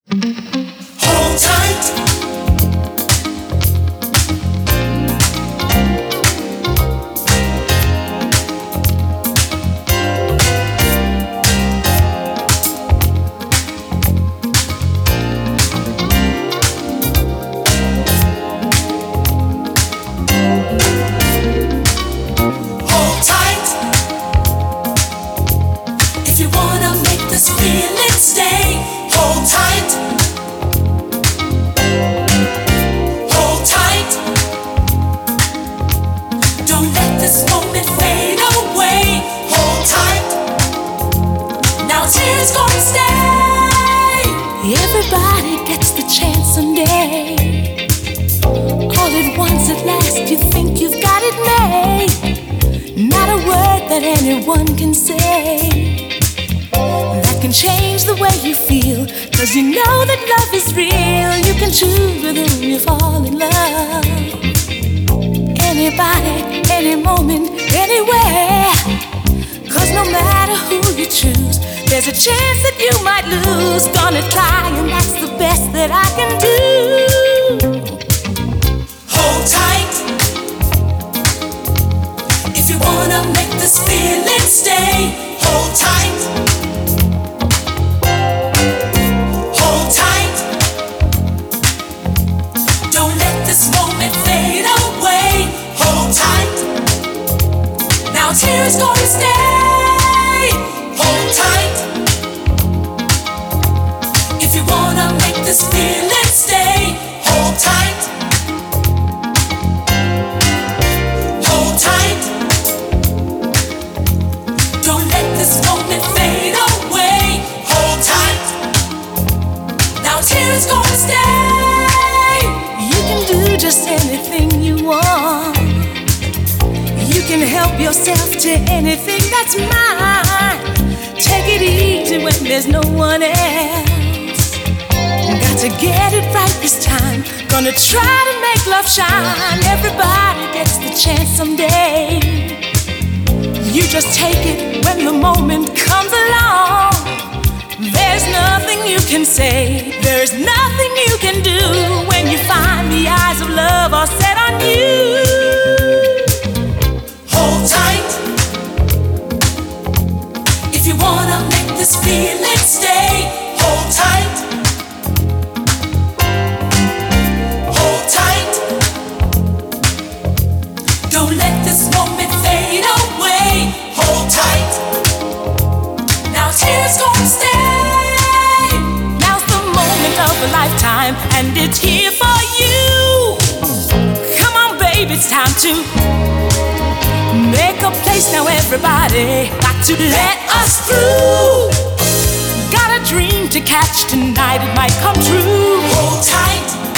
Hold tight. Hold tight. If you wanna make this feeling stay, hold tight. Hold tight. Don't let this moment fade away. Hold tight. Now tears gonna stay. Everybody gets the chance someday. All at once at last you think you've got it made. Not a word that anyone can say that can change the way you feel. 'Cause you know that love is real. You can choose with whom you fall in love. Anybody, any moment, anywhere. 'Cause no matter who you choose, there's a chance that you might lose. Gonna try, and that's the best that I can do. Hold tight. If you wanna make this feeling stay, hold tight. Hold tight. Don't let this moment fade away. Hold tight. Now tears gonna stay. Hold tight. If you wanna make this feeling stay, hold tight. Hold tight. Don't let this moment fade away. Hold tight. Now tears gonna stay. You can do just anything you want. You can help yourself to anything that's mine. Take it easy when there's no one else. Got to get it right this time. Gonna try to make love shine. Everybody gets the chance someday. You just take it when the moment comes along. There's nothing you can say. There's nothing you can do when you find the eyes of love are set on you. Hold tight. If you wanna make this feeling stay, hold tight. Hold tight. Don't let this moment fade away. Hold tight. Now tears gonna stay. Now's the moment of a lifetime, and it's here for you. Come on, baby, it's time to make a place now, everybody. Got to let us through. Got a dream to catch tonight, it might come true. Hold tight.